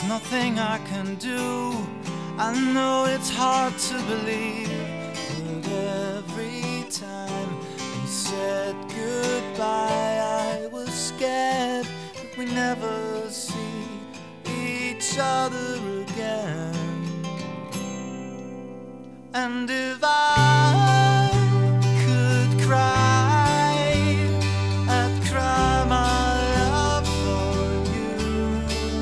nothing I can do. I know it's hard to believe, but every time we said goodbye, I was scared that we never see each other again. And if I